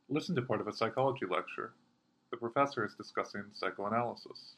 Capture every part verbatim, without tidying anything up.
Listen to part of a psychology lecture. The professor is discussing psychoanalysis.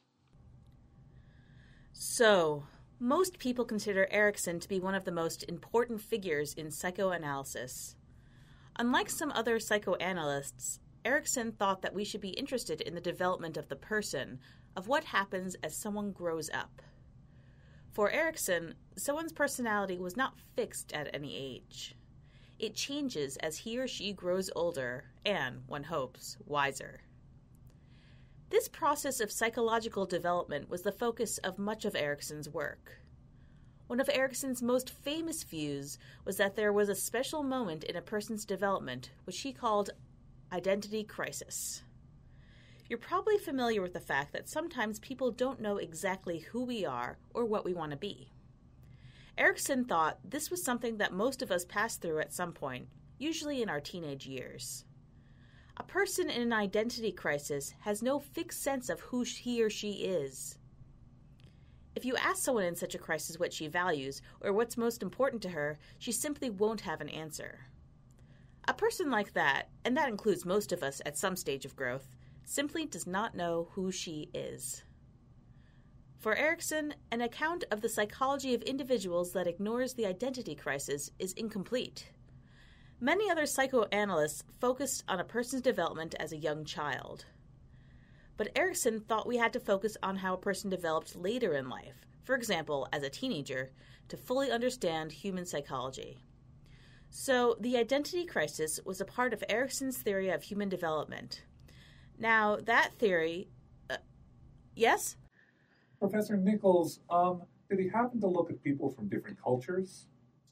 So, most people consider Erikson to be one of the most important figures in psychoanalysis. Unlike some other psychoanalysts, Erikson thought that we should be interested in the development of the person, of what happens as someone grows up. For Erikson, someone's personality was not fixed at any age. It changes as he or she grows older and, one hopes, wiser. This process of psychological development was the focus of much of Erikson's work. One of Erikson's most famous views was that there was a special moment in a person's development, which he called identity crisis. You're probably familiar with the fact that sometimes people don't know exactly who we are or what we want to be. Erikson thought this was something that most of us pass through at some point, usually in our teenage years. A person in an identity crisis has no fixed sense of who he or she is. If you ask someone in such a crisis what she values or what's most important to her, she simply won't have an answer. A person like that, and that includes most of us at some stage of growth, simply does not know who she is. For Erikson, an account of the psychology of individuals that ignores the identity crisis is incomplete. Many other psychoanalysts focused on a person's development as a young child. But Erikson thought we had to focus on how a person developed later in life, for example, as a teenager, to fully understand human psychology. So, the identity crisis was a part of Erikson's theory of human development. Now, that theory... Uh, yes? Professor Nichols, um, did he happen to look at people from different cultures?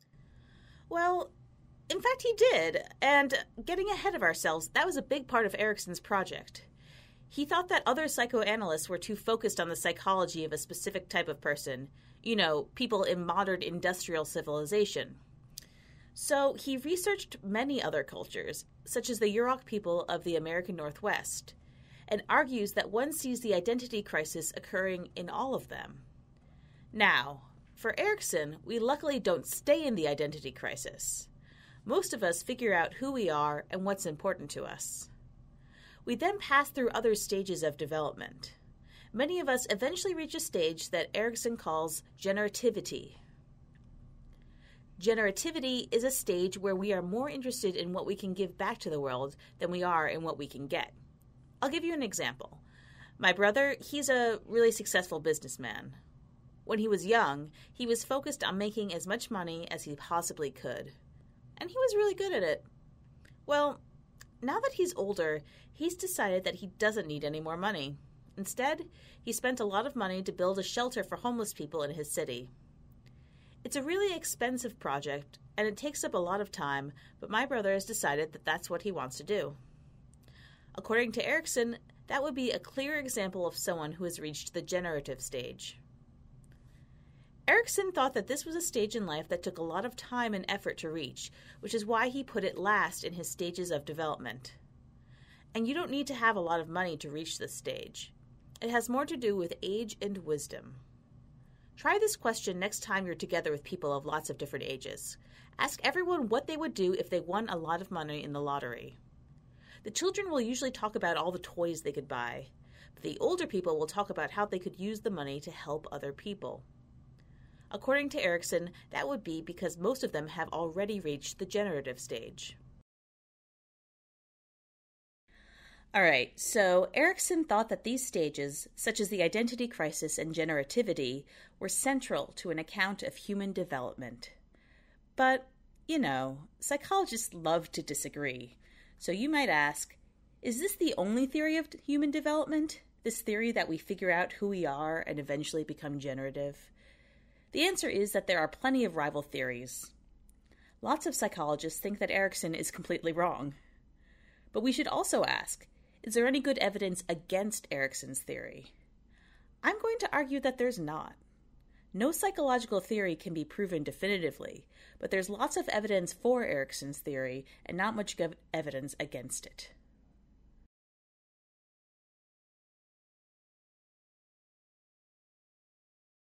Well, in fact he did, and getting ahead of ourselves, that was a big part of Erikson's project. He thought that other psychoanalysts were too focused on the psychology of a specific type of person, you know, people in modern industrial civilization. So he researched many other cultures, such as the Yurok people of the American Northwest, and argues that one sees the identity crisis occurring in all of them. Now, for Erikson, we luckily don't stay in the identity crisis. Most of us figure out who we are and what's important to us. We then pass through other stages of development. Many of us eventually reach a stage that Erikson calls generativity. Generativity is a stage where we are more interested in what we can give back to the world than we are in what we can get. I'll give you an example. My brother, he's a really successful businessman. When he was young, he was focused on making as much money as he possibly could. And he was really good at it. Well, now that he's older, he's decided that he doesn't need any more money. Instead, he spent a lot of money to build a shelter for homeless people in his city. It's a really expensive project, and it takes up a lot of time, but my brother has decided that that's what he wants to do. According to Erikson, that would be a clear example of someone who has reached the generative stage. Erikson thought that this was a stage in life that took a lot of time and effort to reach, which is why he put it last in his stages of development. And you don't need to have a lot of money to reach this stage. It has more to do with age and wisdom. Try this question next time you're together with people of lots of different ages. Ask everyone what they would do if they won a lot of money in the lottery. The children will usually talk about all the toys they could buy, but the older people will talk about how they could use the money to help other people. According to Erikson, that would be because most of them have already reached the generative stage. All right, so Erikson thought that these stages, such as the identity crisis and generativity, were central to an account of human development. But, you know, psychologists love to disagree. So you might ask, is this the only theory of human development? This theory that we figure out who we are and eventually become generative? The answer is that there are plenty of rival theories. Lots of psychologists think that Erikson is completely wrong. But we should also ask, is there any good evidence against Erikson's theory? I'm going to argue that there's not. No psychological theory can be proven definitively, but there's lots of evidence for Erikson's theory and not much evidence against it.